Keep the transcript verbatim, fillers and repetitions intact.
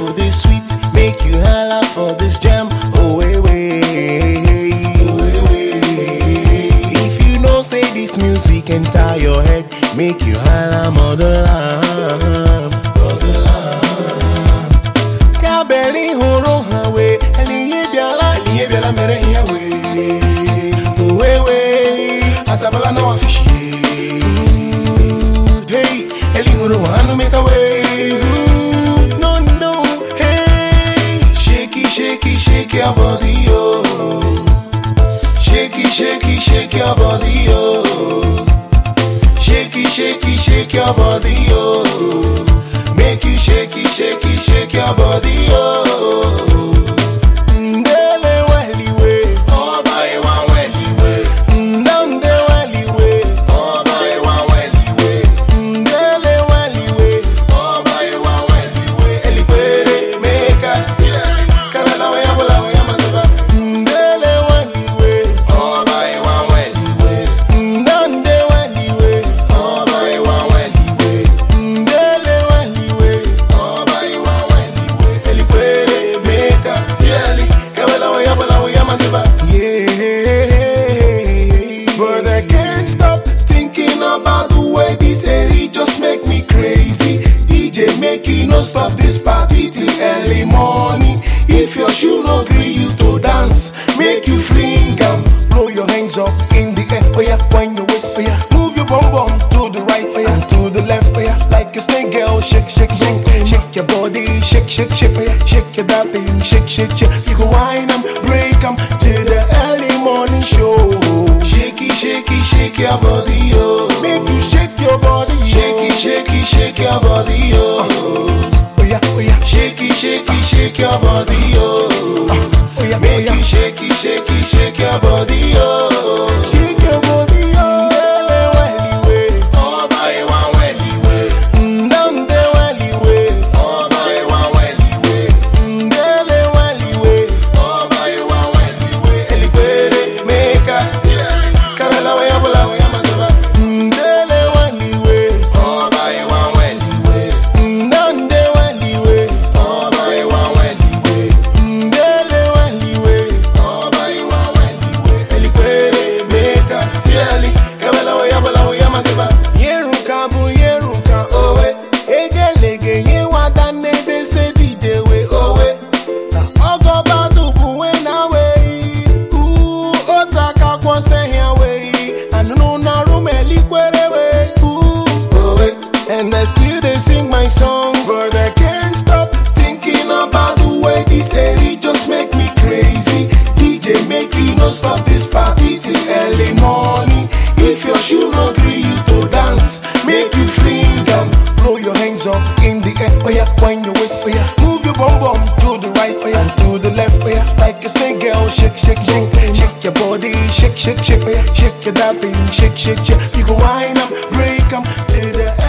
for this sweet, make you holla for this jam. Oh way way, oh way way. If you know say this music enter your head, make you holla mother lamb, mother lamb. Kabeli horo hawe, eliye biala, eliye biala mere hiyawe. Oh way way, atabala no afishi. Hey, eli horo hanu make away. Shake your body, oh. Shake it, shake it, shake your body, oh. Shake it, shake it, shake your body, oh. Make you shake it, shake it, shake your body, oh. Ndele wali we, oh by one wali we. Ndande wali we, oh by one wali we. Ndele wali we, oh by one wali we. Elikwere meka, kabela we abola. But I can't stop thinking about the way this area just make me crazy. D J make you no stop this party till early morning. If your shoe no gree you to dance, make you fling 'em. Blow your hands up in the air, oh yeah, wind your waist, oh yeah. Move your bum bum to the right, oh yeah, to the left, oh yeah. Like a snake girl, shake, shake, shake, shake your body, shake, shake, shake, oh yeah. Shake your that thing, shake, shake, shake. You go wind 'em, break 'em to the early morning show. Shake it, shake it, shake your body, oh. Make you shake your body, oh. Shake it, shake it, shake your body, oh. Oh yeah, oh yeah. Shake it, shake it, shake your body, oh. Oh yeah, make you shake it, shake it, shake your body, oh. Shake your body, oh. Ndele wali we, oh by one wali we. Ndande wali we, oh by one wali we. Ndele wali we, oh by one wali we. Elikwere meka, kabela we abola we amazaba. Ndele wali we, oh by one wali we. Ndande wali we, oh by one wali we. Ndele wali we, oh by one wali we. Elikwere meka, tiali, kabela we abola we amazaba. Yeruka bu yeruka owe, egelege ye wadane de se D J we owe. Na ogo badu bu we na we, ooh otaka kwa se here we. Anu na room elikwere we, ooh owe. And I still they sing my song, but I can't stop thinking about the way this area just make me crazy. D J make you no stop this party till early morning. If your shoe no gree you to dance, make you fling 'em. Blow your hands up in the air, oh yeah, wind your waist, oh yeah. Move your bum bum to the right, oh yeah, to the left, oh yeah. Like a snake girl, shake, shake, shake, shake your body, shake, shake, shake, oh yeah. Shake your that thing, shake, shake, shake. You go wind 'em, break 'em to the